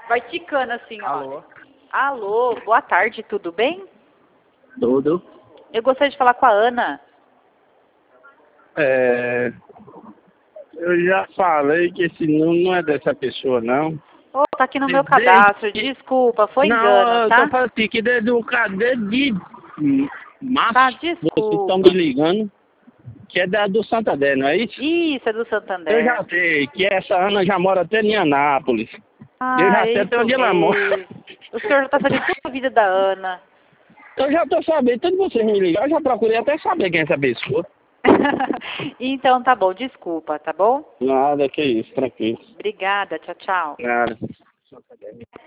Vai ticando assim, ó. Alô? Alô, boa tarde, tudo bem? Tudo? Eu gostaria de falar com a Ana. Eu já falei que esse número não é dessa pessoa, não. Oh, tá aqui no meu Desde cadastro, que- desculpa, foi Não, engano, eu tá? tô falando assim, que desde março, Tá, vocês estão me desculpa. ligando, que é do Santander, não é isso? Isso, é do Eu Santander. já sei que essa Ana já mora até em Anápolis. Eu já Ah, sei é até isso onde ela mora. mesmo. O senhor já tá sabendo toda a vida da Ana. Eu já tô sabendo, todos vocês me ligaram, eu já procurei até saber quem é essa pessoa. Então tá bom, desculpa, tá bom? Nada, que isso, tranquilo. Obrigada, tchau, tchau. Nada.